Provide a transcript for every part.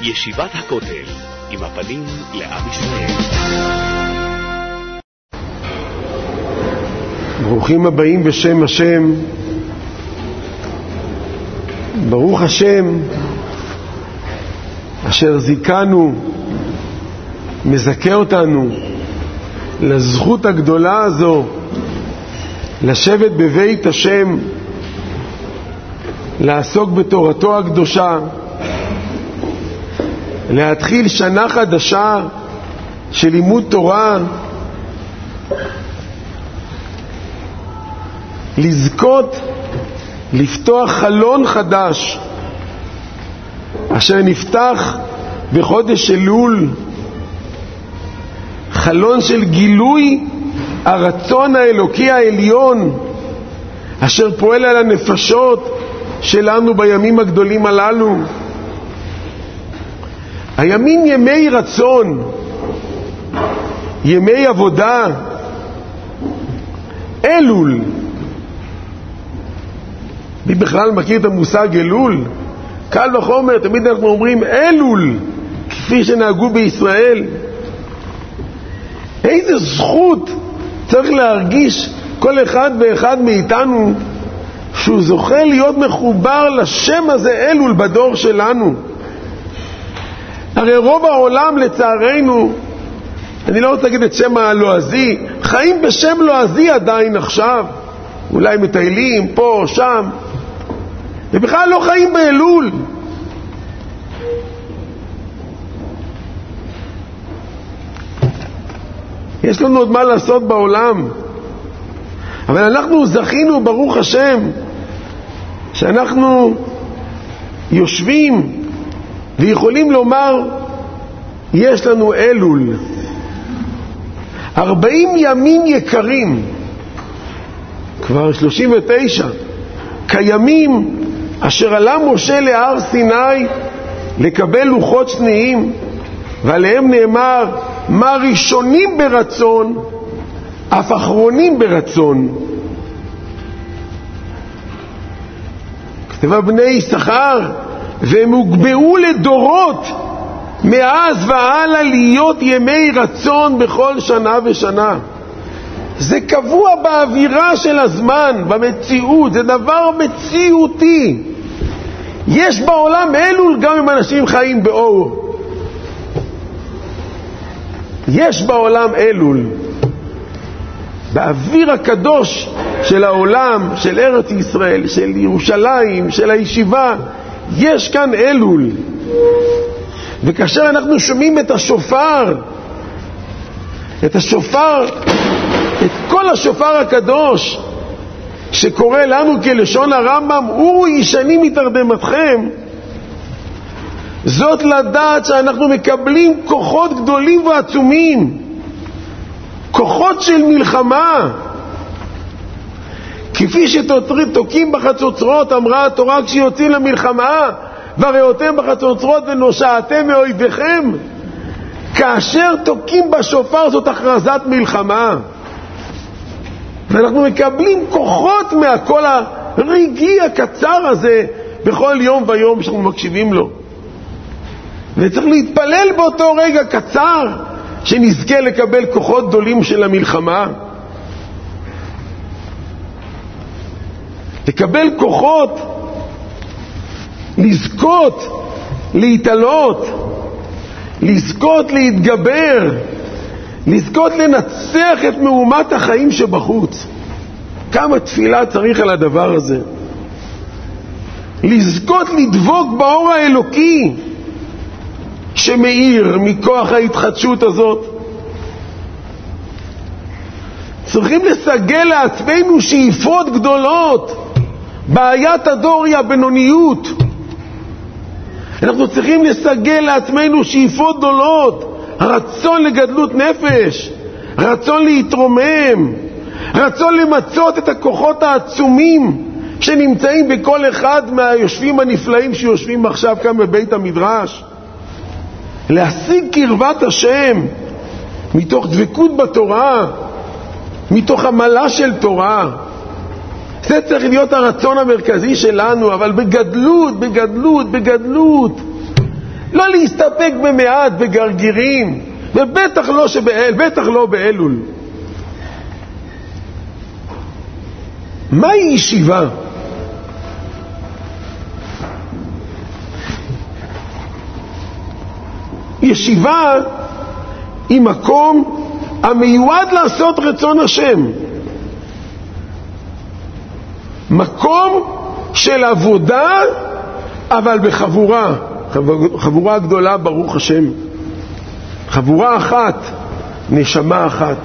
ישיבת הכותל, עם הפנים לעם ישראל. ברוכים הבאים בשם השם. ברוך השם אשר זיכנו, מזכה אותנו לזכות הגדולה הזו לשבת בבית השם, לעסוק בתורתו הקדושה, להתחיל שנה חדשה של לימוד תורה, לזכות לפתוח חלון חדש אשר נפתח בחודש אלול, חלון של גילוי הרצון האלוקי העליון אשר פועל על הנפשות שלנו בימים הגדולים הללו. הימים ימי רצון, ימי עבודה, אלול. מי בכלל מכיר את המושג אלול? קל וחומר, תמיד אנחנו אומרים אלול, כפי שנהגו בישראל. איזה זכות צריך להרגיש כל אחד ואחד מאיתנו שהוא זוכה להיות מחובר לשם הזה אלול בדור שלנו. הרי רוב העולם לצערנו, אני לא רוצה להגיד את שם הלועזי, חיים בשם לועזי עדיין עכשיו, אולי מטיילים פה או שם, ובכלל לא חיים באלול. יש לנו עוד מה לעשות בעולם, אבל אנחנו זכינו ברוך השם שאנחנו יושבים ויכולים לומר יש לנו אלול. 40 ימים יקרים, כבר 39 כימים אשר עלה משה להר סיני לקבל לוחות שניים, ועליהם נאמר מה ראשונים ברצון אף אחרונים ברצון. כתבה בני יששכר והם הוגבעו לדורות מאז והלאה להיות ימי רצון בכל שנה ושנה. זה קבוע באווירה של הזמן, במציאות, זה דבר מציאותי. יש בעולם אלול גם אם אנשים חיים באור. יש בעולם אלול. באוויר הקדוש של העולם, של ארץ ישראל, של ירושלים, של הישיבה, יש כאן אלול. וכאשר אנחנו שומעים את השופר, את כל השופר הקדוש שקורא לנו כלשון הרמב"ם אורו ישנים מתרדמתכם, זאת לדעת שאנחנו מקבלים כוחות גדולים ועצומים, כוחות של מלחמה. כפי שתוקים בחצוצרות, אמרה התורה כשיוצאים למלחמה, וראותם בחצוצרות ונושעתם מאויביכם. כאשר תוקים בשופר זאת הכרזת מלחמה, ואנחנו מקבלים כוחות מהכל הרגעי הקצר הזה בכל יום ויום שאנחנו מקשיבים לו. וצריך להתפלל באותו רגע קצר שנזכה לקבל כוחות גדולים של המלחמה, לקבל כוחות, לזכות להתעלות, לזכות להתגבר, לזכות לנצח את מהומת החיים שבחוץ. כמה תפילה צריך על הדבר הזה. לזכות לדבוק באור האלוקי שמאיר מכוח ההתחדשות הזאת. צריכים לסגל לעצמנו שאיפות גדולות. בעיית הדור היא הבינוניות. אנחנו צריכים לסגל לעצמנו שאיפות גדולות, הרצון לגדלות נפש, רצון להתרומם, רצון למצות את הכוחות העצומים שנמצאים בכל אחד מהיושבים הנפלאים שיושבים עכשיו כאן בבית המדרש. להשיג קרבת השם מתוך דבקות בתורה, מתוך עמלה של תורה. זה צריך להיות הרצון המרכזי שלנו, אבל בגדלות, בגדלות, בגדלות. לא להסתפק במעט בגרגירים, ובטח לא בטח לא באלול. מהי ישיבה? ישיבה היא מקום המיועד לעשות רצון השם, מקום של עבודה, אבל בחבורה, חבורה גדולה, ברוך השם, חבורה אחת, נשמה אחת,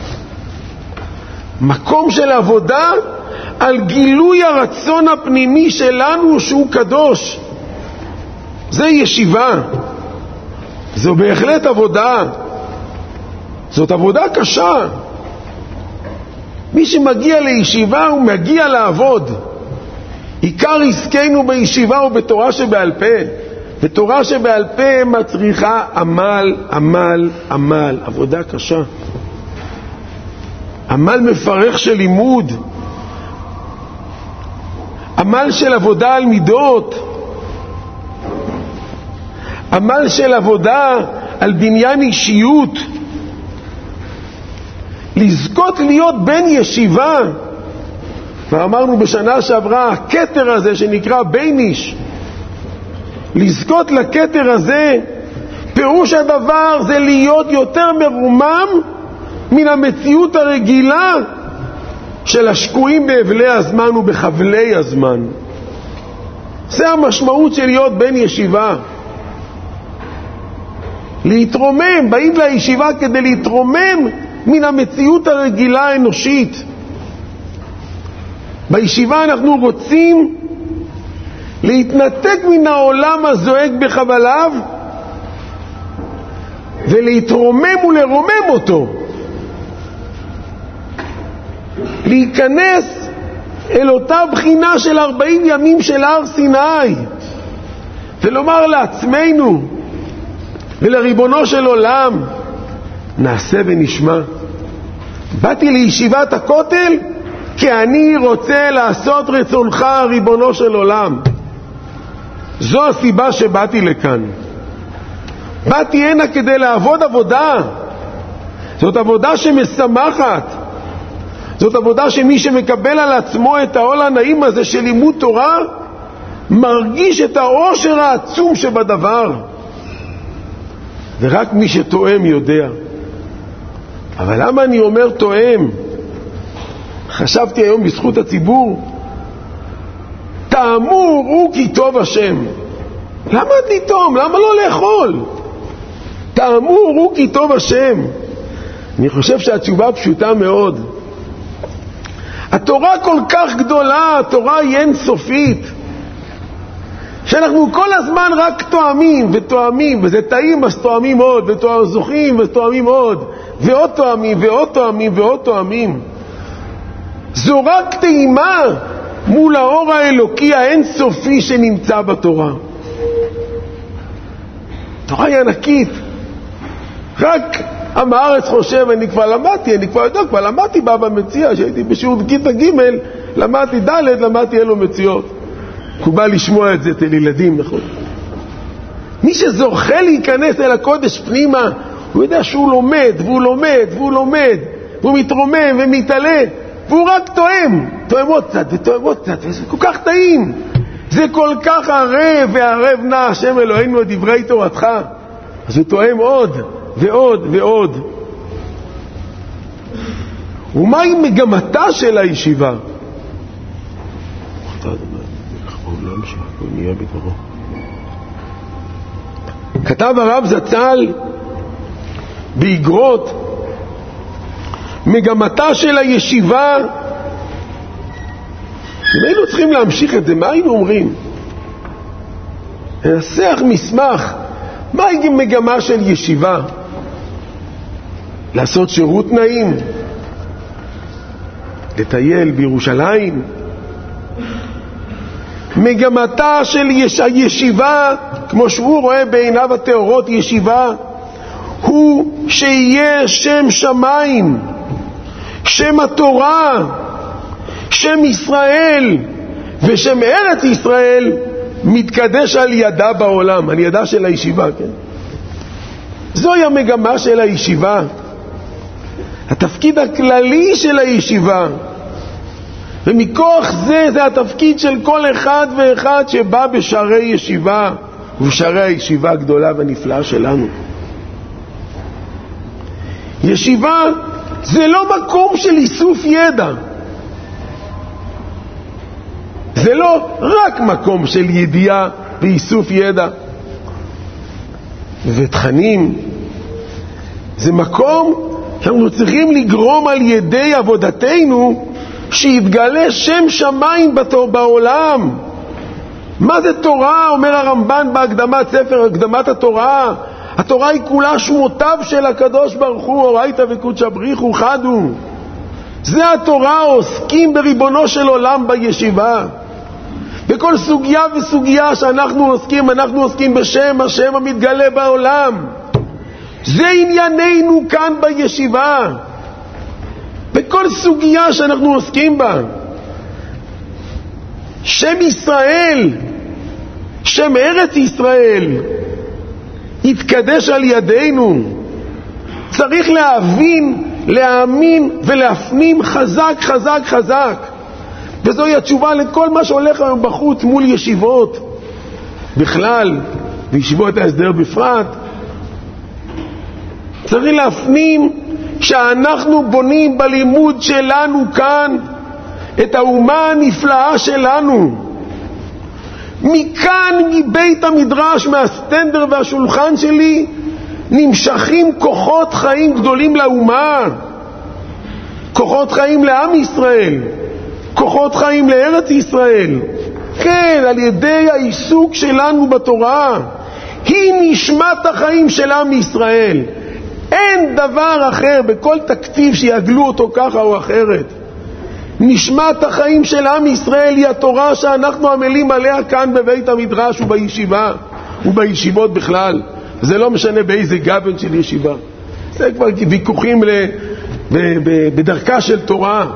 מקום של עבודה על גילוי הרצון הפנימי שלנו שהוא קדוש. זה ישיבה, זו בהחלט עבודה, זאת עבודה קשה. מי שמגיע לישיבה הוא מגיע לעבוד. עיקר עסקנו בישיבה ובתורה שבעל פה, ותורה שבעל פה מצריכה עמל, עמל, עמל, עבודה קשה, עמל מפרך של לימוד, עמל של עבודה על מידות, עמל של עבודה על בניין אישיות. לזכות להיות בן ישיבה, ואמרנו בשנה שעברה, הכתר הזה שנקרא בייניש, לזכות לכתר הזה, פירוש הדבר זה להיות יותר מרומם מן המציאות הרגילה של השקועים בהבלי הזמן ובחבלי הזמן. זה המשמעות של להיות בן ישיבה. להתרומם, באים לישיבה כדי להתרומם מן המציאות הרגילה האנושית. בישיבה אנחנו רוצים להתנתק מן העולם הזועק בחבליו ולהתרומם ולרומם אותו, להיכנס אל אותה בחינה של 40 ימים של הר סיני ולומר לעצמנו ולריבונו של עולם, נעשה ונשמע. באתי לישיבת הכותל כי אני רוצה לעשות רצונך, ריבונו של עולם. זו הסיבה שבאתי לכאן. באתי הנה כדי לעבוד עבודה. זאת עבודה שמשמחת. זאת עבודה שמי שמקבל על עצמו את העול הנעים הזה של לימוד תורה מרגיש את העושר העצום שבדבר. ורק מי שתואם יודע. אבל למה אני אומר תואם? חשבתי היום בזכות הציבור, תאמור הוא כי טוב השם. למה לטעום? למה לא לאכול? תאמור הוא כי טוב השם. אני חושב שהתשובה פשוטה מאוד. התורה כל כך גדולה, התורה היא אינסופית, שאנחנו כל הזמן רק תואמים ותואמים, וזה טעים אז תואמים עוד, וזוכים ותואמים עוד, ועוד תואמים ועוד תואמים ועוד תואמים. זו רק טעימה מול האור האלוקי האינסופי שנמצא בתורה. התורה היא ענקית. רק עם הארץ חושב, אני כבר למדתי באבא מציע, שהייתי בשיעור כיתה ג', למדתי ד', למדתי אלו מציאות. מקובל לשמוע את זה אצל ילדים, נכון? מי שזוכה להיכנס אל הקודש פנימה, הוא יודע שהוא לומד, והוא לומד, והוא לומד, והוא מתרומם ומתעלה, והוא רק תואם עוד קצת ותואם עוד קצת, וזה כל כך טעים, זה כל כך ערב, והערב נא השם אלוהינו את דברי תורתך, אז הוא תואם עוד ועוד ועוד. ומהי מגמתה של הישיבה? כתב הרב זצ"ל באגרות, מגמתה של הישיבה, אם היינו צריכים להמשיך את זה, מה היינו אומרים? ננסח מסמך, מהי מגמה של ישיבה? לעשות שירות נעים, לטייל בירושלים. מגמתה של הישיבה, כמו שהוא רואה בעיניו התאורות ישיבה, הוא שיהיה שם שמיים, שם התורה, שם ישראל ושם ארץ ישראל מתקדש על ידה בעולם, על ידה של הישיבה, כן? זוהי המגמה של הישיבה, התפקיד הכללי של הישיבה, ומכוח זה התפקיד של כל אחד ואחד שבא בשערי ישיבה ובשערי הישיבה הגדולה והנפלאה שלנו. ישיבה זה לא מקום של איסוף ידע, זה לא רק מקום של ידיעה ואיסוף ידע ותכנים, זה מקום שאנחנו צריכים לגרום על ידי עבודתנו שיתגלה שם שמיים בעולם. מה זה תורה? אומר הרמב"ן בהקדמת ספר הקדמת התורה. התורה היא כולה שמותיו של הקדוש ברוך הוא, אורייתא וקודשא בריחו חדו. זה התורה, עוסקים בריבונו של עולם בישיבה. בכל סוגיה וסוגיה שאנחנו עוסקים, אנחנו עוסקים בשם השם המתגלה בעולם. זה ענייננו כאן בישיבה, בכל סוגיה שאנחנו עוסקים בה. שם ישראל, שם ארץ ישראל יתקדש על ידינו. צריך להבין, להאמין ולהפנים חזק חזק חזק. וזוהי התשובה לכל מה שהולך היום בחוץ מול ישיבות בכלל וישיבות ההסדר בפרט. צריך להפנים שאנחנו בונים בלימוד שלנו כאן את האומה הנפלאה שלנו. מכאן, מבית המדרש, מהסטנדר והשולחן שלי, נמשכים כוחות חיים גדולים לאומה, כוחות חיים לעם ישראל, כוחות חיים לארץ ישראל. כן, על ידי העיסוק שלנו בתורה, היא נשמת החיים של עם ישראל. אין דבר אחר בכל תקציב שיגלו אותו ככה או אחרת. נשמת החיים של עם ישראל היא התורה שאנחנו עמלים עליה כאן בבית המדרש ובישיבה ובישיבות בכלל. זה לא משנה באיזה גוון של ישיבה, זה כבר ויכוחים בדרכה של תורה.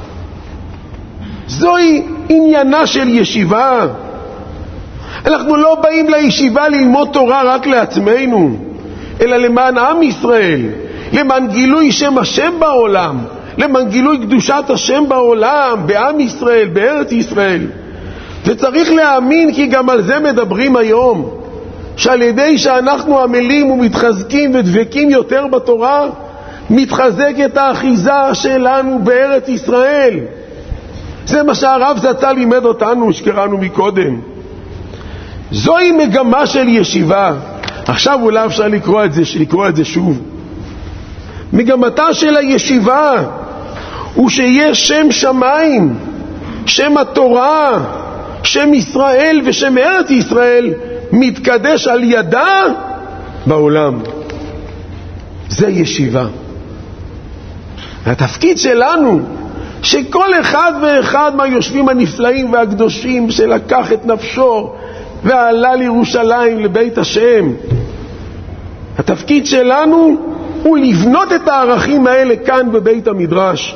זוהי עניינה של ישיבה. אנחנו לא באים לישיבה ללמוד תורה רק לעצמנו, אלא למען עם ישראל, למען גילוי שם השם בעולם, למען גילוי קדושת השם בעולם, בעם ישראל, בארץ ישראל. וצריך להאמין, כי גם על זה מדברים היום, שעל ידי שאנחנו עמלים ומתחזקים ודבקים יותר בתורה, מתחזקת האחיזה שלנו בארץ ישראל. זה מה שהרב זצ"ל לימד אותנו, שקראנו מקודם. זוהי מגמה של ישיבה. עכשיו אולי אפשר לקרוא את זה שוב. מגמתה של הישיבה הוא שיש שם שמיים, שם התורה, שם ישראל ושם ארץ ישראל מתקדש על ידה בעולם. זה ישיבה. התפקיד שלנו שכל אחד ואחד מהיושבים הנפלאים והקדושים שלקח את נפשו ועלה לירושלים לבית השם, התפקיד שלנו הוא לבנות את הערכים האלה כאן בבית המדרש.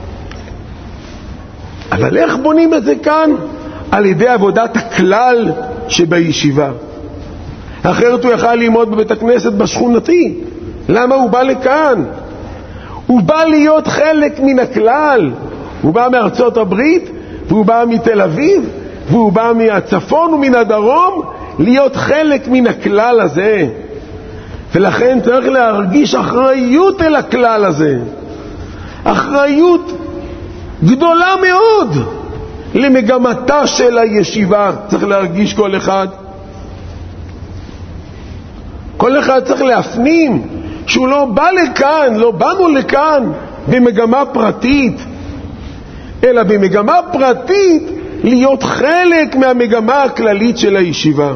אבל איך בונים את זה כאן? על ידי עבודת הכלל שבישיבה. אחרת הוא יכל ללמוד בבית הכנסת בשכונתי. למה הוא בא לכאן? הוא בא להיות חלק מן הכלל. הוא בא מארצות הברית, והוא בא מתל אביב, והוא בא מהצפון ומן הדרום, להיות חלק מן הכלל הזה. ולכן צריך להרגיש אחריות אל הכלל הזה, אחריות גדולה מאוד למגמתה של הישיבה. צריך להרגיש כל אחד. כל אחד צריך להפנים שהוא לא בא לכאן, לא באנו לכאן במגמה פרטית, אלא במגמה פרטית להיות חלק מהמגמה הכללית של הישיבה.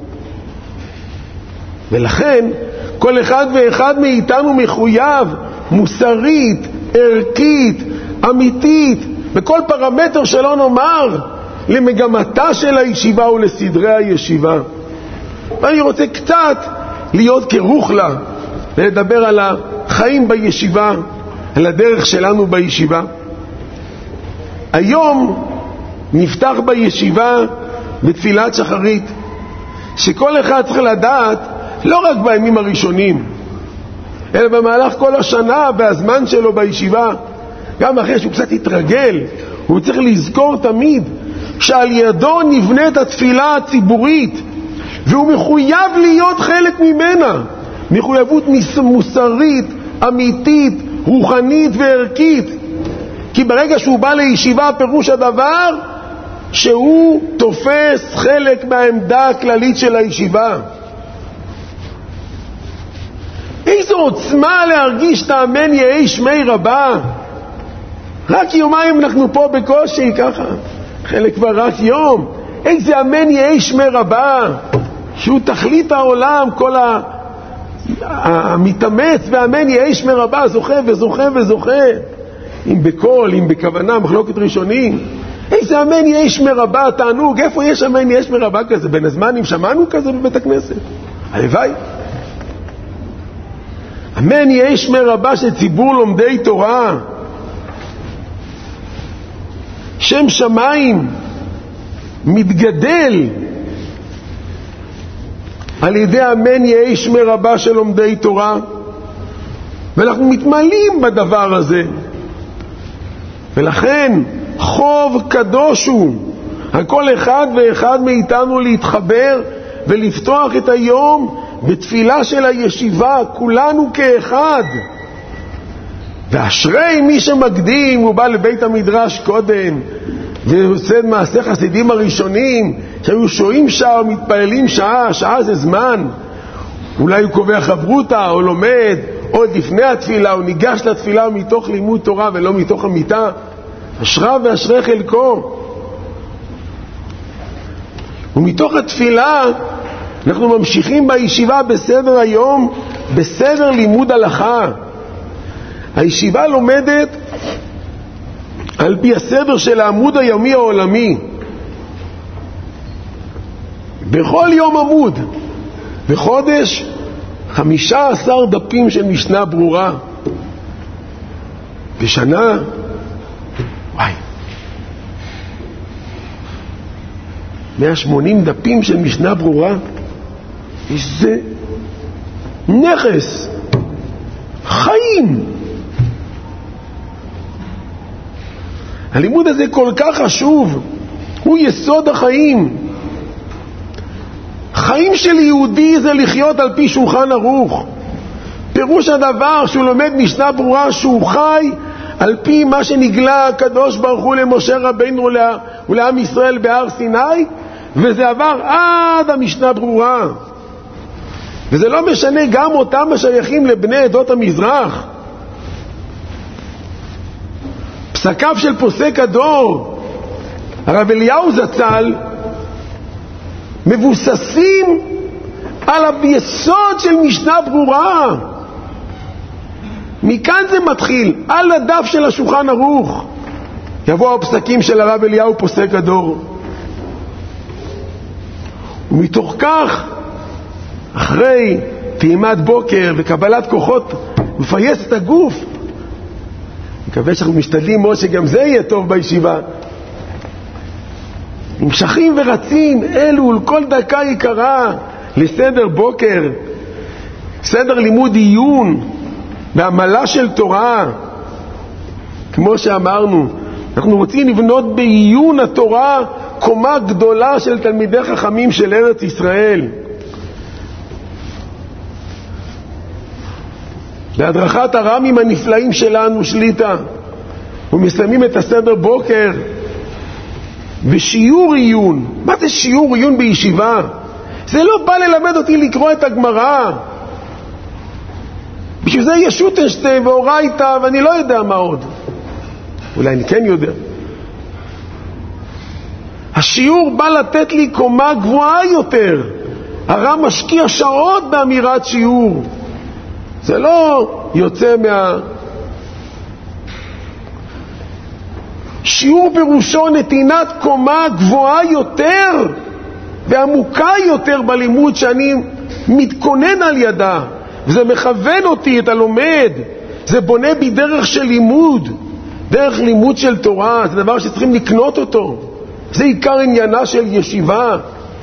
ולכן כל אחד ואחד מאיתנו מחויב מוסרית, ערכית, אמיתית, בכל פרמטר שלא נאמר, למגמתה של הישיבה ולסדרי הישיבה. ואני רוצה קצת להיות כרוך לה, ולדבר על החיים בישיבה, על הדרך שלנו בישיבה. היום נפתח בישיבה בתפילת שחרית, שכל אחד צריך לדעת, לא רק בימים הראשונים, אלא במהלך כל השנה והזמן שלו בישיבה, גם אחרי שהוא קצת יתרגל, הוא צריך לזכור תמיד שעל ידו נבנית התפילה הציבורית, והוא מחויב להיות חלק ממנה, מחויבות מוסרית, אמיתית, רוחנית וערכית. כי ברגע שהוא בא לישיבה, פירוש הדבר שהוא תופס חלק מהעמדה הכללית של הישיבה. איזו עוצמה להרגיש תאמן יהי שמי רבה. רק יומיים אנחנו פה בקושי ככה, חלק כבר רק יום. איזה אמן יהי שמי רבה, שהוא תכלית העולם, כל המתאמץ ואמן יהי שמי רבה זוכה וזוכה וזוכה, אם בקול, אם בכוונה, מחלוקת ראשונים. איזה אמן יהי שמי רבה, תענוג. איפה יש אמן יהי שמי רבה כזה? בין הזמנים שמענו כזה בבית הכנסת? הלוואי. אמן יהי שמי רבה של ציבור לומדי תורה, שם שמיים מתגדל על ידי אמן יהי שמי רבה של לומדי תורה, ואנחנו מתמלאים בדבר הזה. ולכן חוב קדוש הוא על כל אחד ואחד מאיתנו להתחבר ולפתוח את היום בתפילה של הישיבה, כולנו כאחד. ואשרי מי שמקדים, הוא בא לבית המדרש קודם ועושה מעשה חסידים הראשונים שהיו שוהים שעה ומתפעלים שעה, שעה זה זמן. אולי הוא קובע חברותה או לומד עוד לפני התפילה, הוא ניגש לתפילה מתוך לימוד תורה ולא מתוך המיטה. אשרה ואשרי חלקו. ומתוך התפילה אנחנו ממשיכים בישיבה בסדר היום, בסדר לימוד הלכה. הישיבה לומדת על פי הסדר של העמוד היומי העולמי. בכל יום עמוד, בחודש 15 דפים של משנה ברורה. בשנה, וואי, 180 דפים של משנה ברורה. איזה נכס, חיים. הלימוד הזה כל כך חשוב, הוא יסוד החיים. חיים של יהודי זה לחיות על פי שולחן ערוך. פירוש הדבר שהוא לומד משנה ברורה שהוא חי על פי מה שנגלה הקדוש ברוך הוא למשה רבינו ולעם ישראל בהר סיני, וזה עבר עד המשנה ברורה. וזה לא משנה גם אותם השייכים לבני עדות המזרח. פסקיו של פוסק הדור הרב אליהו זצ"ל מבוססים על היסוד של משנה ברורה. מכאן זה מתחיל, על הדף של השולחן ערוך יבואו הפסקים של הרב אליהו פוסק הדור, ומתוך כך אחרי טעימת בוקר וקבלת כוחות מפייס את הגוף. מקווה שאנחנו משתדלים מאוד שגם זה יהיה טוב בישיבה. נמשכים ורצים אלו לכל דקה יקרה לסדר בוקר, סדר לימוד עיון בעמלה של תורה. כמו שאמרנו, אנחנו רוצים לבנות בעיון התורה קומה גדולה של תלמידי חכמים של ארץ ישראל. בהדרכת הרמים הנפלאים שלנו שליטה, ומסיימים את הסדר בוקר בשיעור עיון. מה זה שיעור עיון בישיבה? זה לא בא ללמד אותי לקרוא את הגמרא. בשביל זה יש שוטנשטיין ואורייתא ואני לא יודע מה עוד. אולי אני כן יודע. השיעור בא לתת לי קומה גבוהה יותר. הרב משקיע שעות באמירת שיעור. זה לא יוצא שיעור פירושו נתינת קומה גבוהה יותר ועמוקה יותר בלימוד שאני מתכונן על ידה, וזה מכוון אותי את הלומד, זה בונה בי דרך של לימוד, דרך לימוד של תורה. זה דבר שצריכים לקנות אותו, זה עיקר עניינה של ישיבה.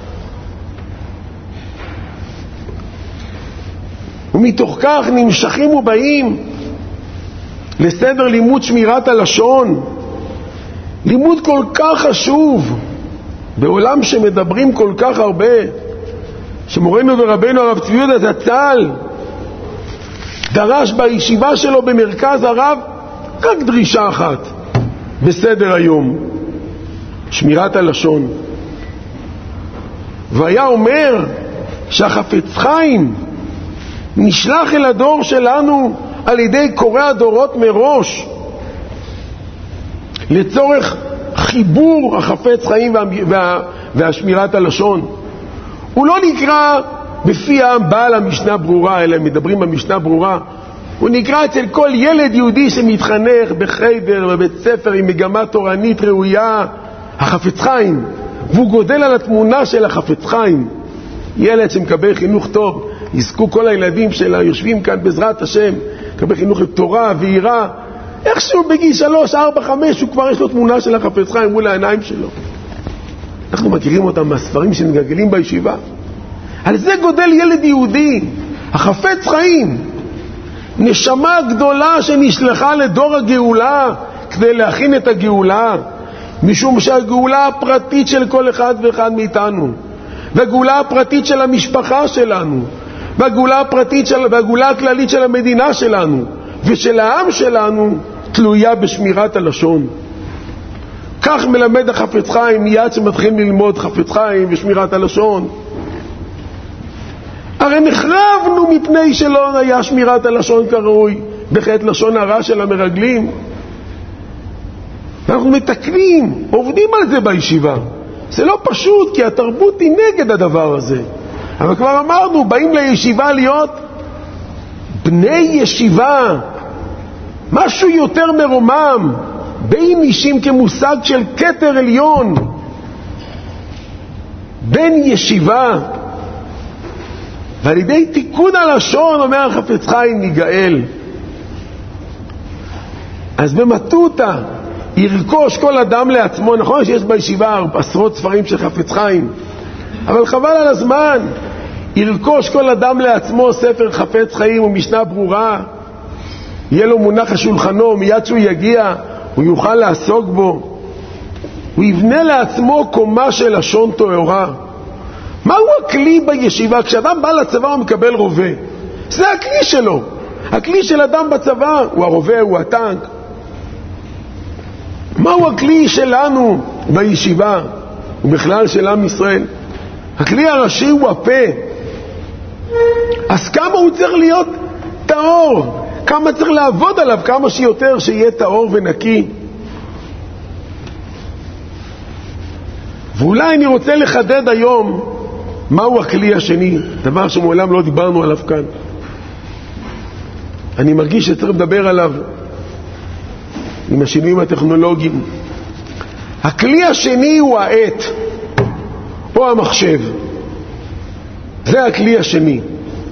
ומתוך כך נמשכים ובאים לסדר לימוד שמירת הלשון, לימוד כל כך חשוב בעולם שמדברים כל כך הרבה, שמורנו ורבנו הרב צבי יהודה זצ"ל דרש בישיבה שלו במרכז הרב רק דרישה אחת בסדר היום, שמירת הלשון. והיה אומר שהחפץ חיים נשלח אל הדור שלנו על ידי קורא הדורות מראש לצורך חיבור החפץ חיים והשמירת הלשון. הוא לא נקרא בפי העם בעל המשנה ברורה, אלא מדברים במשנה ברורה. הוא נקרא אצל כל ילד יהודי שמתחנך בחיידר, בבית ספר עם מגמה תורנית ראויה, החפץ חיים. והוא גודל על התמונה של החפץ חיים. ילד שמקבל חינוך טוב, יזכו כל הילדים שלה, יושבים כאן בעזרת השם, מקבל חינוך לתורה ויראה. איכשהו בגיל 3, 4, 5, הוא כבר יש לו תמונה של החפץ חיים מול העיניים שלו. אנחנו מכירים אותם מהספרים שנגלגלים בישיבה. על זה גודל ילד יהודי, החפץ חיים. נשמה גדולה שנשלחה לדור הגאולה כדי להכין את הגאולה, משום שהגאולה הפרטית של כל אחד ואחד מאיתנו, והגאולה הפרטית של המשפחה שלנו, והגאולה הכללית של המדינה שלנו ושל העם שלנו, תלויה בשמירת הלשון. כך מלמד החפץ חיים מיד שמתחיל ללמוד חפץ חיים ושמירת הלשון. הרי נחרבנו מפני שלא היה שמירת הלשון כראוי בחטא לשון הרע של המרגלים. אנחנו מתקנים, עובדים על זה בישיבה. זה לא פשוט, כי התרבות היא נגד הדבר הזה. אבל כבר אמרנו, באים לישיבה להיות בני ישיבה, משהו יותר מרומם, בין אישים כמושג של כתר עליון, בן ישיבה. ועל ידי תיקון הלשון, אומר החפץ חיים, ניגאל. אז במטותא ירכוש כל אדם לעצמו. נכון שיש בישיבה עשרות ספרים של חפץ חיים, אבל חבל על הזמן. ירכוש כל אדם לעצמו ספר חפץ חיים ומשנה ברורה, יהיה לו מונח השולחנו, מיד שהוא יגיע הוא יוכל לעסוק בו. הוא יבנה לעצמו קומה של לשון טהורה. מהו הכלי בישיבה? כשאדם בא לצבא הוא מקבל רובה, זה הכלי שלו. הכלי של אדם בצבא הוא הרובה, הוא הטנק. מהו הכלי שלנו בישיבה ובכלל של עם ישראל? הכלי הראשי הוא הפה. אז כמה הוא צריך להיות טהור, כמה צריך לעבוד עליו, כמה שיותר שיהיה טהור ונקי. ואולי אני רוצה לחדד היום מהו הכלי השני, דבר שמעולם לא דיברנו עליו כאן. אני מרגיש שצריך לדבר עליו עם השינויים הטכנולוגיים. הכלי השני הוא העט או המחשב. זה הכלי השני.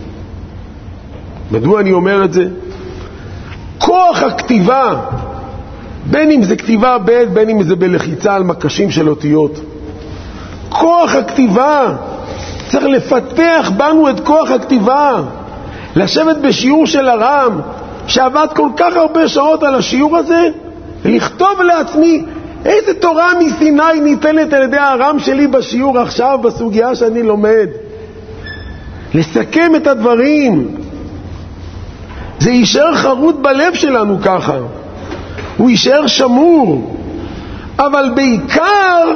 מדוע אני אומר את זה? כוח הכתיבה, בין אם זה כתיבה בין אם זה בלחיצה על מקשים של אותיות, כוח הכתיבה, צריך לפתח בנו את כוח הכתיבה. לשבת בשיעור של הרם שעבד כל כך הרבה שעות על השיעור הזה, ולכתוב לעצמי איזה תורה מסיני ניתנת על ידי הרם שלי בשיעור עכשיו בסוגיה שאני לומד. לסכם את הדברים, זה יישאר חרוט בלב שלנו ככה, הוא יישאר שמור. אבל בעיקר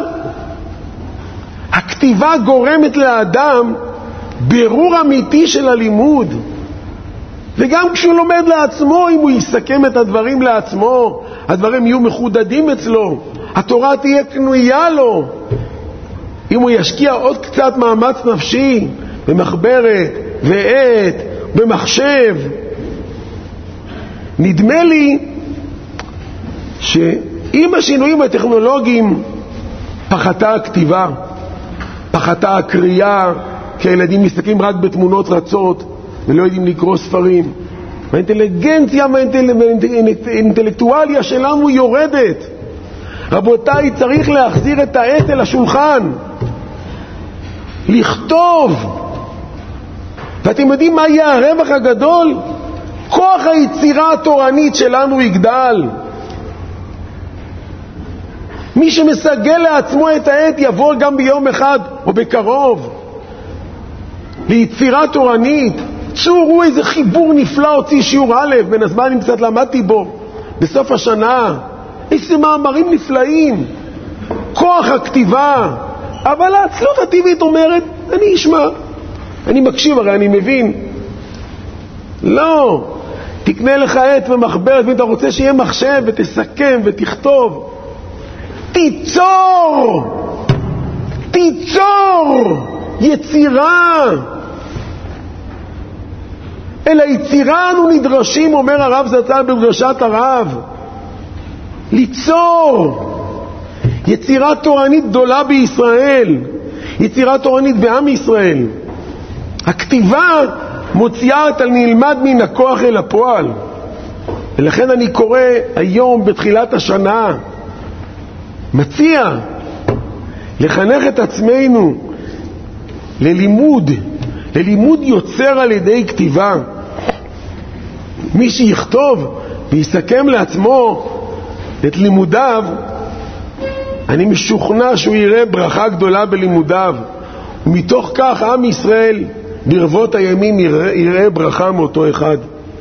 הכתיבה גורמת לאדם בירור אמיתי של הלימוד. וגם כשהוא לומד לעצמו, אם הוא יסכם את הדברים לעצמו, הדברים יהיו מחודדים אצלו, התורה תהיה קנויה לו. אם הוא ישקיע עוד קצת מאמץ נפשי במחברת ועט, במחשב, נדמה לי שעם השינויים הטכנולוגיים פחתה הכתיבה, פחתה הקריאה, כי הילדים מסתכלים רק בתמונות רצות ולא יודעים לקרוא ספרים. והאינטליגנציה והאינטלקטואליה שלנו יורדת. רבותיי, צריך להחזיר את העט אל השולחן, לכתוב. ואתם יודעים מה יהיה הרווח הגדול? כוח היצירה התורנית שלנו יגדל. מי שמסגל לעצמו את העט יבוא גם ביום אחד או בקרוב ליצירה תורנית. צורו איזה חיבור נפלא, הוציא שיעור א', בין הזמן אני קצת למדתי בו בסוף השנה. איזה מאמרים נפלאים, כוח הכתיבה. אבל העצלות הטבעית אומרת, אני אשמע, אני מקשיב, הרי אני מבין. לא, תקנה לך עט ומחברת, ואתה רוצה שיהיה מחשב ותסכם ותכתוב. תיצור יצירה. אל היצירה אנו נדרשים, אומר הרב זצ"ל בדרשת הרב, ליצור יצירה תורנית גדולה בישראל, יצירה תורנית בעם ישראל. הכתיבה מוציאה את הנלמד מן הכוח אל הפועל. ולכן אני קורא היום בתחילת השנה, מציע לחנך את עצמנו ללימוד יוצר על ידי כתיבה. מי שיכתוב ויסכם לעצמו את לימודיו, אני משוכנע שהוא יראה ברכה גדולה בלימודיו, ומתוך כך עם ישראל ברבות הימים יראה ברכה מאותו אחד.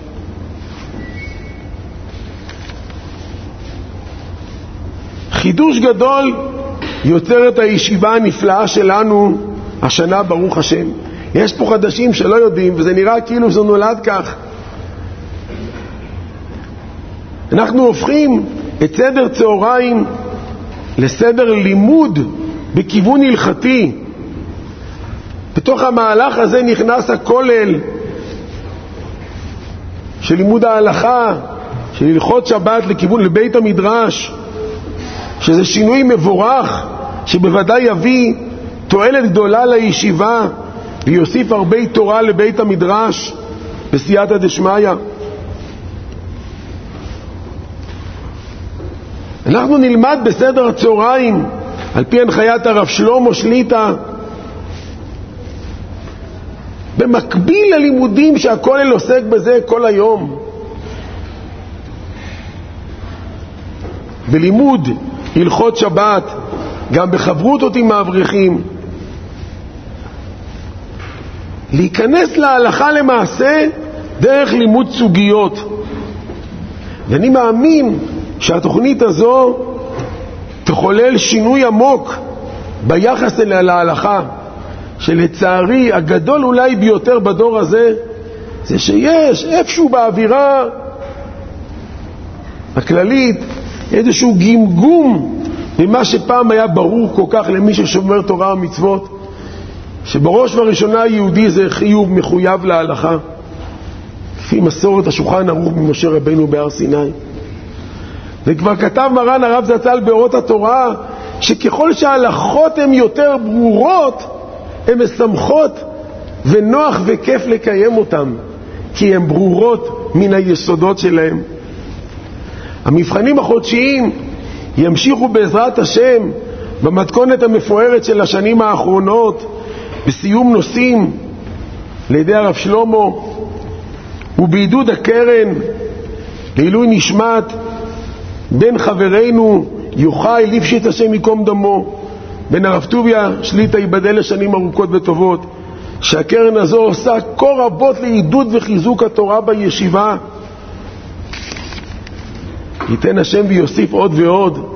חידוש גדול יוצרת הישיבה הנפלאה שלנו השנה, ברוך השם. יש פה חדשים שלא יודעים, וזה נראה כאילו זה נולד כך. אנחנו הופכים את סדר צהריים לסדר לימוד בכיוון הלכתי. בתוך המהלך הזה נכנס הכולל של לימוד ההלכה, של הלכות שבת לכיוון לבית המדרש, שזה שינוי מבורך שבוודאי יביא תועלת גדולה לישיבה ויוסיף הרבה תורה לבית המדרש בסייעתא דשמיא. אנחנו נלמד בסדר הצהריים על פי הנחיית הרב שלמה שליט"א, במקביל ללימודים שהכולל עוסק בזה כל היום, בלימוד הלכות שבת, גם בחברותות עם האברכים, להיכנס להלכה למעשה דרך לימוד סוגיות. ואני מאמין שהתוכנית הזו תחולל שינוי עמוק ביחס אליה להלכה, שלצערי הגדול אולי ביותר בדור הזה זה שיש איפשהו באווירה הכללית איזשהו גמגום ממה שפעם היה ברור כל כך למי ששומר תורה ומצוות, שבראש ובראשונה יהודי זה חיוב מחויב להלכה, לפי מסורת השולחן ערוך ממשה רבנו בהר סיני. וכבר כתב מרן הרב זצ"ל באורות התורה שככל שההלכות הן יותר ברורות, הן משמחות ונוח וכיף לקיים אותן, כי הן ברורות מן היסודות שלהן. המבחנים החודשיים ימשיכו בעזרת השם במתכונת המפוארת של השנים האחרונות, בסיום נושאים לידי הרב שלמה ובעידוד הקרן לעילוי נשמת בן חברנו יוחאי ליפשיץ השם יקום דמו, בן הרב טוביה שליט"א ייבדל לשנים ארוכות וטובות, שהקרן הזו עושה כה רבות לעידוד וחיזוק התורה בישיבה. ייתן השם ויוסיף עוד ועוד.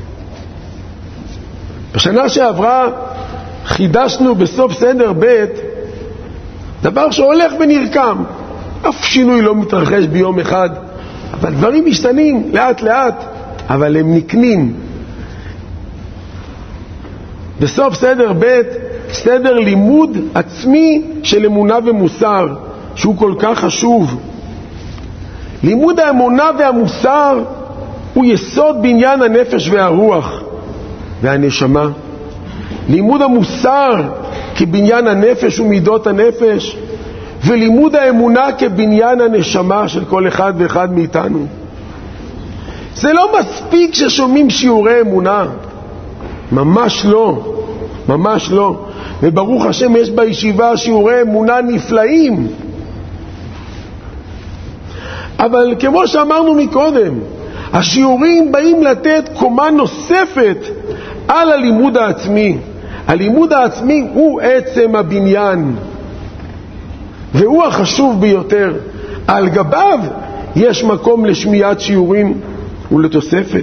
בשנה שעברה חידשנו בסוף סדר ב' דבר שהולך ונרקם, אף שינוי לא מתרחש ביום אחד, אבל דברים משתנים לאט לאט, אבל הם נקנים. בסוף סדר ב' סדר לימוד עצמי של אמונה ומוסר, שהוא כל כך חשוב. לימוד האמונה והמוסר הוא יסוד בניין הנפש והרוח והנשמה. לימוד המוסר כבניין הנפש ומידות הנפש, ולימוד האמונה כבניין הנשמה של כל אחד ואחד מאיתנו. זה לא מספיק ששומעים שיעורי אמונה. ממש לא. ממש לא. וברוך השם יש בישיבה שיעורי אמונה נפלאים. אבל כמו שאמרנו מקודם, השיעורים באים לתת קומה נוספת על הלימוד העצמי. הלימוד העצמי הוא עצם הבניין, והוא החשוב ביותר. על גביו יש מקום לשמיעת שיעורים ולתוספת.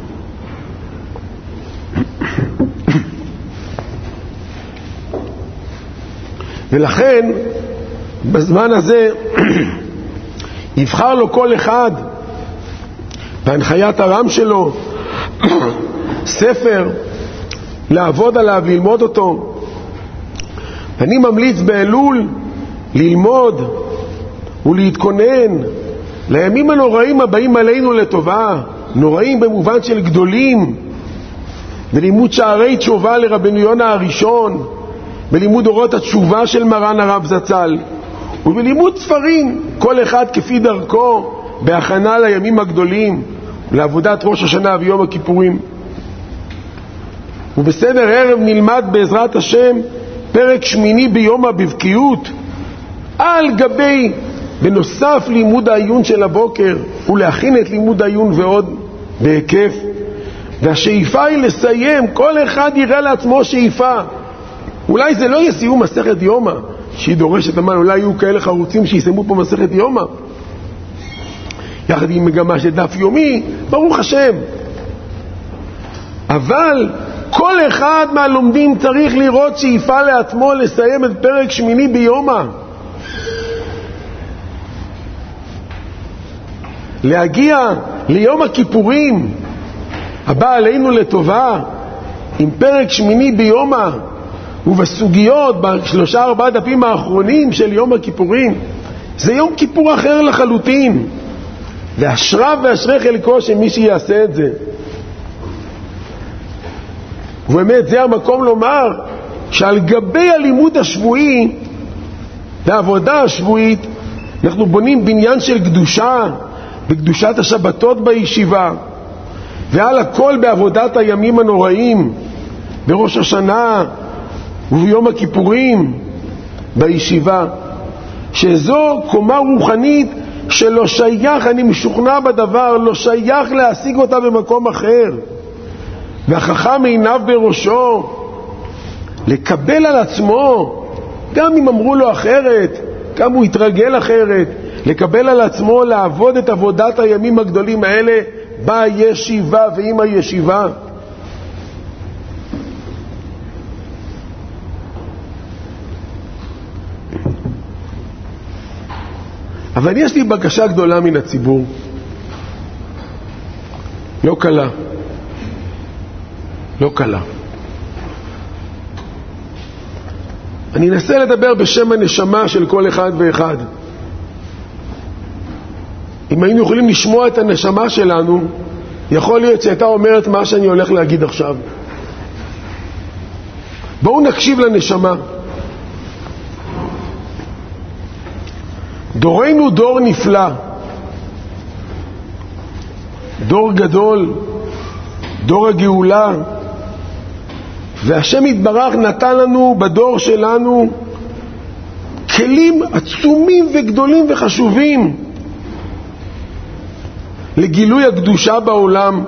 ולכן בזמן הזה יבחר לו כל אחד בהנחיית הרם שלו ספר לעבוד עליו, ללמוד אותו. אני ממליץ באלול ללמוד ולהתכונן לימים הנוראים הבאים עלינו לטובה, נוראים במובן של גדולים, בלימוד שערי תשובה לרבנו יונה הראשון, בלימוד אורות התשובה של מרן הרב זצ"ל, ובלימוד ספרים, כל אחד כפי דרכו, בהכנה לימים הגדולים, לעבודת ראש השנה ויום הכיפורים. ובסדר ערב נלמד בעזרת השם פרק שמיני ביומא בבקיאות, על גבי, בנוסף לימוד העיון של הבוקר, ולהכין את לימוד העיון ועוד בהיקף. והשאיפה היא לסיים, כל אחד יראה לעצמו שאיפה. אולי זה לא יהיה סיום מסכת יומא שהיא דורשת אמן, אולי יהיו כאלה חרוצים שיסיימו פה מסכת יומא יחד עם מגמה של דף יומי, ברוך השם. אבל כל אחד מהלומדים צריך לראות שאיפה לעצמו לסיים את פרק שמיני ביומא, להגיע ליום הכיפורים הבא עלינו לטובה עם פרק שמיני ביומא, ובסוגיות ב3-4 דפים האחרונים של יום הכיפורים. זה יום כיפור אחר לחלוטין, ואשריו ואשרי חלקו שמי שיעשה את זה. ובאמת זה המקום לומר שעל גבי הלימוד השבועי והעבודה השבועית אנחנו בונים בניין של קדושה, בקדושת השבתות בישיבה, ועל הכל בעבודת הימים הנוראים בראש השנה וביום הכיפורים בישיבה, שזו קומה רוחנית שלא שייך, אני משוכנע בדבר, לא שייך להשיג אותה במקום אחר. והחכם עיניו בראשו לקבל על עצמו, גם אם אמרו לו אחרת, גם הוא יתרגל אחרת, לקבל על עצמו לעבוד את עבודת הימים הגדולים האלה בישיבה ועם הישיבה. אבל יש לי בקשה גדולה מן הציבור, לא קלה, לא קלה. אני אנסה לדבר בשם הנשמה של כל אחד ואחד. אם היינו יכולים לשמוע את הנשמה שלנו, יכול להיות שהייתה אומרת מה שאני הולך להגיד עכשיו. בואו נקשיב לנשמה. דורנו דור נפלא, דור גדול, דור הגאולה, והשם יתברך נתן לנו בדור שלנו כלים עצומים וגדולים וחשובים לגילוי הקדושה בעולם,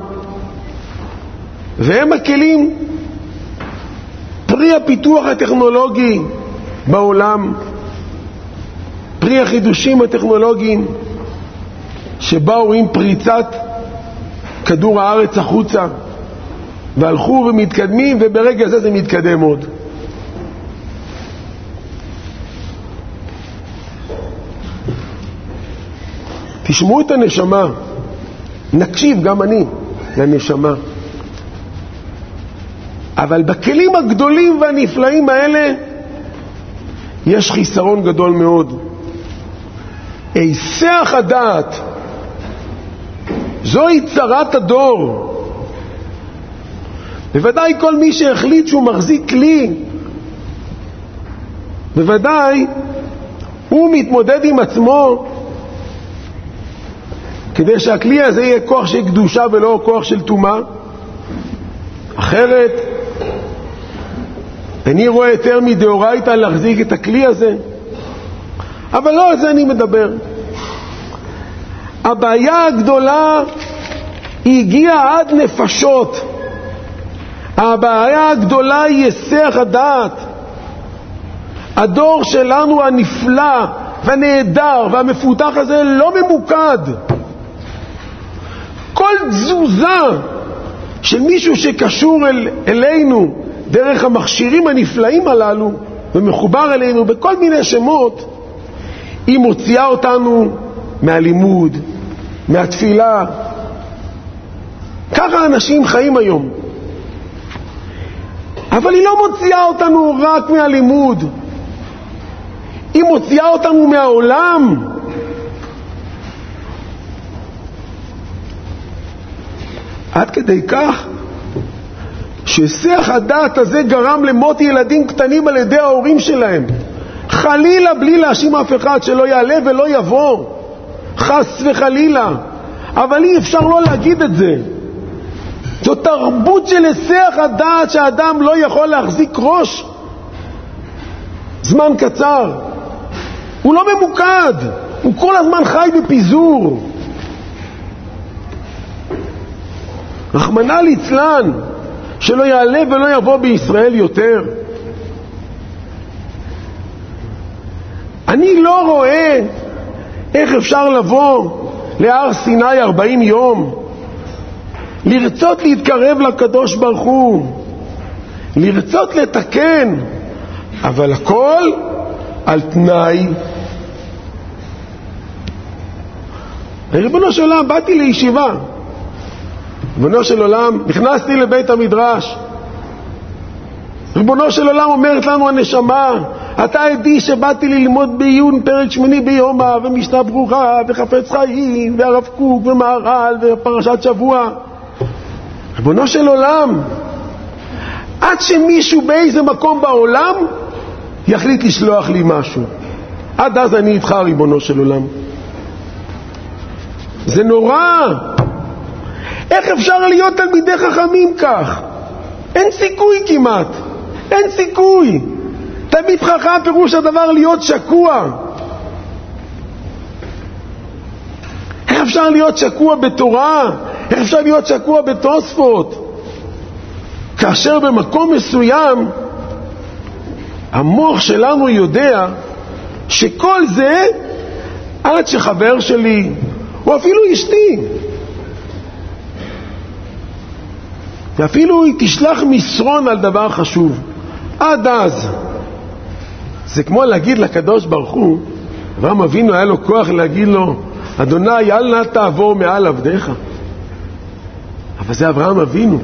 והם הכלים פרי הפיתוח הטכנולוגי בעולם, פרי החידושים הטכנולוגיים שבאו עם פריצת כדור הארץ החוצה, והלכו ומתקדמים, וברגע זה מתקדם עוד. תשמעו את הנשמה, נקשיב גם אני לנשמה. אבל בכלים הגדולים והנפלאים האלה יש חיסרון גדול מאוד. היסח הדעת, זוהי צרת הדור. בוודאי כל מי שהחליט שהוא מחזיק כלי, בוודאי הוא מתמודד עם עצמו כדי שהכלי הזה יהיה כוח של קדושה ולא כוח של טומאה. אחרת אני רואה יותר מדאורייתא להחזיק את הכלי הזה. אבל לא על זה אני מדבר. הבעיה הגדולה היא הגיעה עד נפשות. הבעיה הגדולה היא היסח הדעת. הדור שלנו הנפלא והנהדר והמפותח הזה לא ממוקד. כל תזוזה של מישהו שקשור אלינו דרך המכשירים הנפלאים הללו ומחובר אלינו בכל מיני שמות, היא מוציאה אותנו מהלימוד, מהתפילה. ככה אנשים חיים היום. אבל היא לא מוציאה אותנו רק מהלימוד, היא מוציאה אותנו מהעולם. עד כדי כך ששיח הדעת הזה גרם למות ילדים קטנים על ידי ההורים שלהם. חלילה, בלי להאשים אף אחד, שלא יעלה ולא יבוא, חס וחלילה, אבל אי אפשר לא להגיד את זה. זו תרבות של היסח הדעת שהאדם לא יכול להחזיק ראש זמן קצר. הוא לא ממוקד, הוא כל הזמן חי בפיזור. רחמנא ליצלן, שלא יעלה ולא יבוא בישראל יותר. אני לא רואה איך אפשר לבוא להר סיני 40 יום, לרצות להתקרב לקדוש ברוך הוא, לרצות לתקן, אבל הכל על תנאי. ריבונו של עולם, באתי לישיבה, ריבונו של עולם, נכנסתי לבית המדרש, ריבונו של עולם אומרת לנו הנשמה, אתה עדי שבאתי ללמוד בעיון פרק 8 ביומא ומשנה ברורה וחפץ חיים והרב קוק ומהר"ל ופרשת שבוע. ריבונו של עולם, עד שמישהו באיזה מקום בעולם יחליט לשלוח לי משהו, עד אז אני איתך ריבונו של עולם. זה נורא. איך אפשר להיות תלמידי חכמים כך? אין סיכוי כמעט, אין סיכוי. תלמיד חכם פירוש הדבר להיות שקוע. איך אפשר להיות שקוע בתורה? איך אפשר להיות שקוע בתוספות? כאשר במקום מסוים המוח שלנו יודע שכל זה עד שחבר שלי או אפילו אשתי, ואפילו היא תשלח מסרון על דבר חשוב, עד אז. זה כמו להגיד לקדוש ברוך הוא, אברהם אבינו היה לו כוח להגיד לו, אדוני אל נא תעבור מעל עבדיך. אבל זה אברהם אבינו.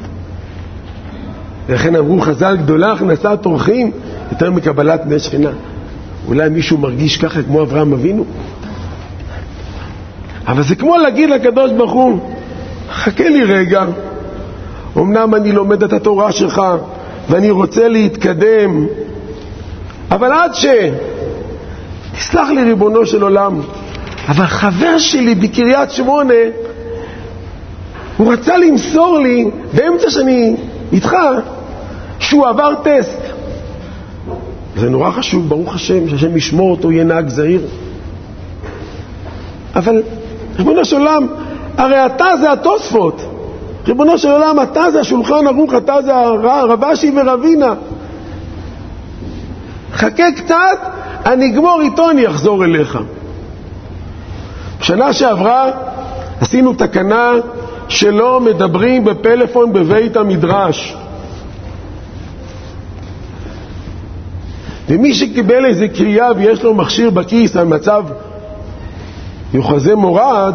ולכן אמרו חז"ל, גדולה הכנסת אורחים יותר מקבלת בני שכינה. אולי מישהו מרגיש ככה כמו אברהם אבינו? אבל זה כמו להגיד לקדוש ברוך הוא, חכה לי רגע, אמנם אני לומד את התורה שלך ואני רוצה להתקדם, אבל עד תסלח לי ריבונו של עולם, אבל חבר שלי בקריית שמונה, הוא רצה למסור לי באמצע שאני איתך שהוא עבר טסט. זה נורא חשוב, ברוך השם, שהשם ישמור אותו, יהיה נהג זהיר. אבל ריבונו של עולם, הרי אתה זה התוספות. ריבונו של עולם, אתה זה השולחן ערוך, אתה זה הרבשי ורבינה. חכה קצת, אני אגמור איתו, אני אחזור אליך. בשנה שעברה עשינו תקנה שלא מדברים בפלאפון בבית המדרש. ומי שקיבל איזה קריאה ויש לו מכשיר בכיס על מצב יוחזה מורד,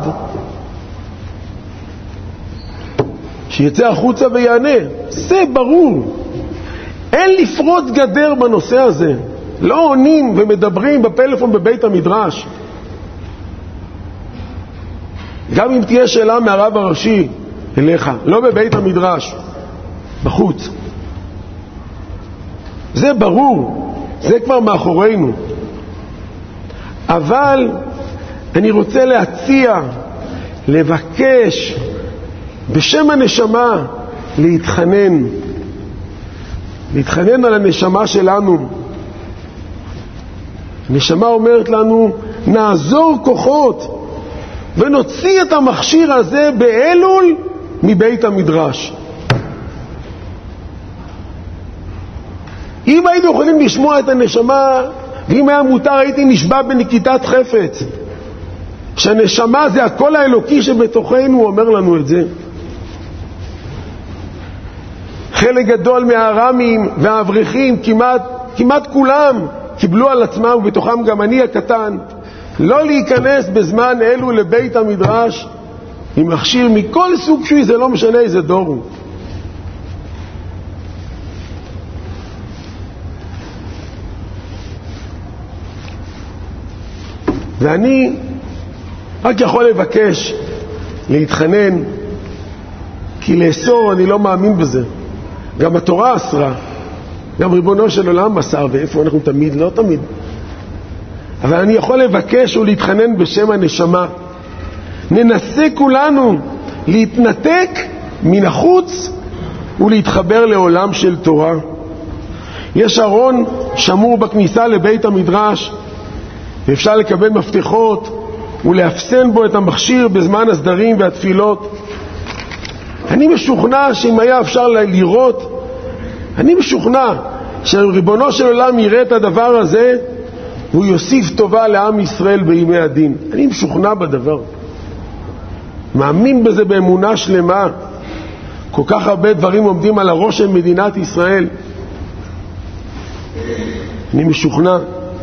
שיצא החוצה ויענה. זה ברור. אין לפרוץ גדר בנושא הזה. לא עונים ומדברים בפלאפון בבית המדרש. גם אם תהיה שאלה מהרב הראשי אליך, לא בבית המדרש, בחוץ. זה ברור. זה כבר מאחורינו. אבל אני רוצה להציע לבקש בשם הנשמה להתחנן על הנשמה שלנו. הנשמה אומרת לנו, נעזור כוחות ונוציא את המכשיר הזה באלול מבית המדרש. אם היינו יכולים לשמוע את הנשמה, ואם היה מותר הייתי נשבע בנקיטת חפץ שהנשמה זה הקול האלוקי שבתוכנו, הוא אומר לנו את זה. חלק גדול מהארמים והאברכים, כמעט כולם קיבלו על עצמם, ובתוכם גם אני הקטן, לא להיכנס בזמן אלו לבית המדרש עם מכשיר מכל סוג שהוא, זה לא משנה איזה דור הוא. ואני רק יכול לבקש, להתחנן, כי לאסור אני לא מאמין בזה. גם התורה אסרה, גם ריבונו של עולם אסר, ואיפה אנחנו תמיד? לא תמיד. אבל אני יכול לבקש ולהתחנן בשם הנשמה. ננסה כולנו להתנתק מן החוץ ולהתחבר לעולם של תורה. יש ארון שמור בכניסה לבית המדרש, ואפשר לקבל מפתחות ולאפסן בו את המכשיר בזמן הסדרים והתפילות. אני משוכנע שאם היה אפשר לראות, אני משוכנע שריבונו של עולם יראה את הדבר הזה והוא יוסיף טובה לעם ישראל בימי הדין. אני משוכנע בדבר, מאמין בזה באמונה שלמה. כל כך הרבה דברים עומדים על הראש של מדינת ישראל, אני משוכנע.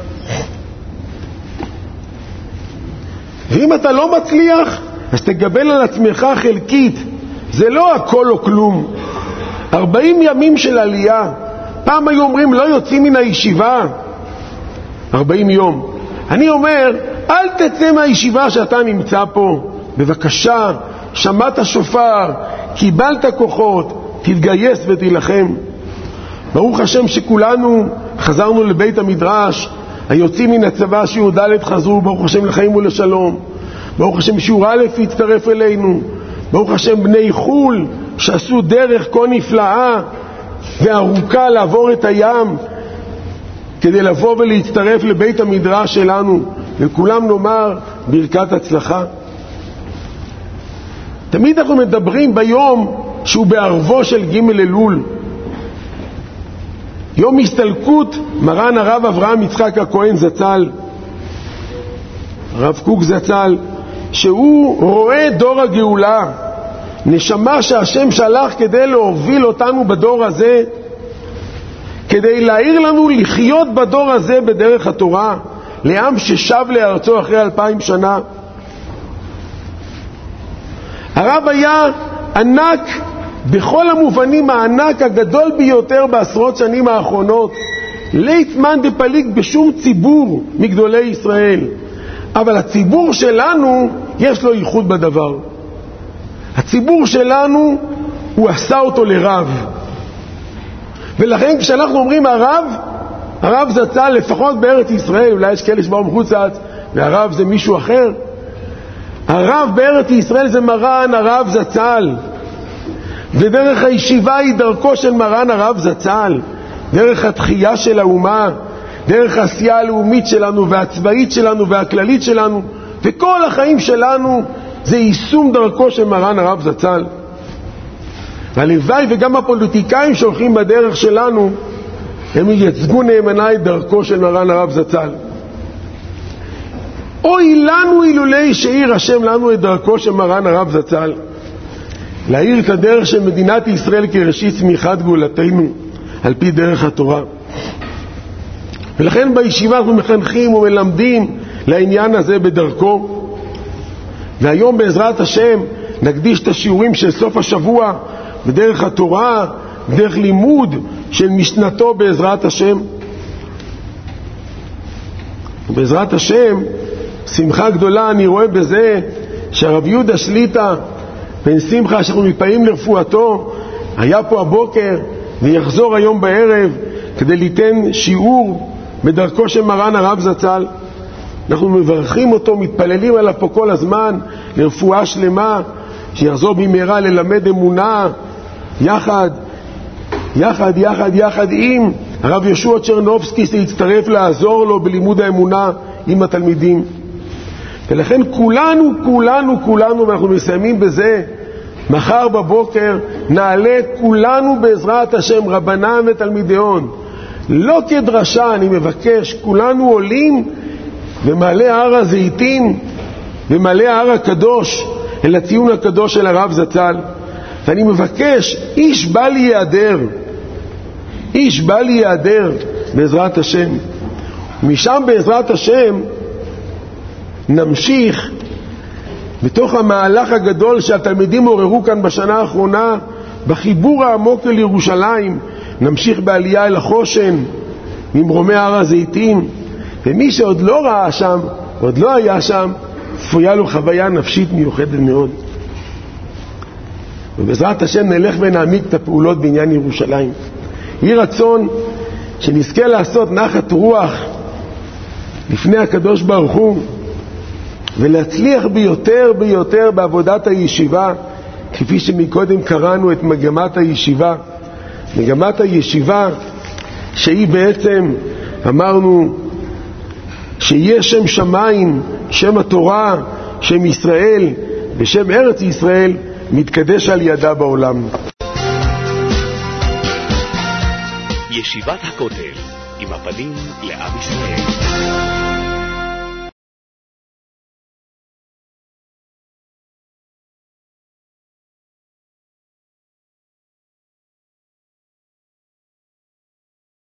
ואם אתה לא מצליח, אז תקבל על עצמך חלקית. זה לא הכל או כלום. 40 ימים של עלייה. פעם היו אומרים לא יוצאים מן הישיבה 40 יום. אני אומר, אל תצא מהישיבה שאתה נמצא פה. בבקשה, שמעת שופר, קיבלת כוחות, תתגייס ותילחם. ברוך השם שכולנו חזרנו לבית המדרש. היוצאים מן הצבא שיעור ד' חזרו, ברוך השם לחיים ולשלום. ברוך השם שיעור א' הצטרף אלינו. ברוך השם בני חול שעשו דרך כה נפלאה וארוכה לעבור את הים כדי לבוא ולהצטרף לבית המדרש שלנו, וכולם נאמר ברכת הצלחה. תמיד אנחנו מדברים ביום שהוא בערבו של ג' אלול, יום הסתלקות מרן הרב אברהם יצחק הכהן זצ"ל, הרב קוק זצ"ל, שהוא רואה דור הגאולה, נשמה שהשם שלח כדי להוביל אותנו בדור הזה, כדי להעיר לנו לחיות בדור הזה בדרך התורה, לעם ששב לארצו אחרי 2000 שנה. הרב היה ענק בכל המובנים, הענק הגדול ביותר בעשרות שנים האחרונות. ליצמן דפליג בשום ציבור מגדולי ישראל, אבל הציבור שלנו יש לו ייחוד בדבר. הציבור שלנו הוא עשה אותו לרב, ולכן כשאנחנו אומרים הרב זצ"ל, לפחות בארץ ישראל, אולי יש כאלה שבאו מחוץ לארץ והרב זה מישהו אחר, הרב בארץ ישראל זה מרן הרב זצ"ל, ודרך הישיבה היא דרכו של מרן הרב זצ"ל, דרך התחייה של האומה, דרך העשייה הלאומית שלנו והצבאית שלנו והכללית שלנו, וכל החיים שלנו זה יישום דרכו של מרן הרב זצ"ל. והלוואי וגם הפוליטיקאים שהולכים בדרך שלנו הם ייצגו נאמנה את דרכו של מרן הרב זצ"ל. אוי לנו אילולי שאיר השם לנו את דרכו של מרן הרב זצ"ל, להאיר את הדרך של מדינת ישראל כראשית צמיחת גאולתנו על פי דרך התורה. ולכן בישיבה אנחנו מחנכים ומלמדים לעניין הזה בדרכו. והיום בעזרת השם נקדיש את השיעורים של סוף השבוע בדרך התורה, בדרך לימוד של משנתו בעזרת השם. ובעזרת השם שמחה גדולה אני רואה בזה שהרב יהודה שליטה בן שמחה, שאנחנו מתפעלים לרפואתו, היה פה הבוקר ויחזור היום בערב כדי ליתן שיעור בדרכו של מרן הרב זצ"ל. אנחנו מברכים אותו, מתפללים עליו פה כל הזמן, לרפואה שלמה, שיחזור במהרה ללמד אמונה יחד עם הרב יהושע צ'רנובסקי, שיצטרף לעזור לו בלימוד האמונה עם התלמידים. ולכן כולנו, ואנחנו מסיימים בזה, מחר בבוקר נעלה כולנו בעזרת השם, רבנן ותלמידיון, לא כדרשה, אני מבקש, כולנו עולים ומעלה הר הזיתים ומעלה הר הקדוש אל הציון הקדוש של הרב זצ"ל. ואני מבקש, איש בא לי יעדר בעזרת השם. משם בעזרת השם נמשיך בתוך המהלך הגדול שהתלמידים עוררו כאן בשנה האחרונה, בחיבור העמוק אל ירושלים. נמשיך בעלייה אל החושן ממרומי הר הזיתים, ומי שעוד לא ראה שם, עוד לא היה שם, צפויה לו חוויה נפשית מיוחדת מאוד. ובעזרת השם נלך ונעמיק את הפעולות בעניין ירושלים. יהי רצון שנזכה לעשות נחת רוח לפני הקדוש ברוך הוא, ולהצליח ביותר בעבודת הישיבה, כפי שמקודם קראנו את מגמת הישיבה. מגמת הישיבה שהיא בעצם, אמרנו, שיהיה שם שמיים, שם התורה, שם ישראל ושם ארץ ישראל מתקדש על ידה בעולם. ישיבת הכותל, עם הפנים לעם ישראל.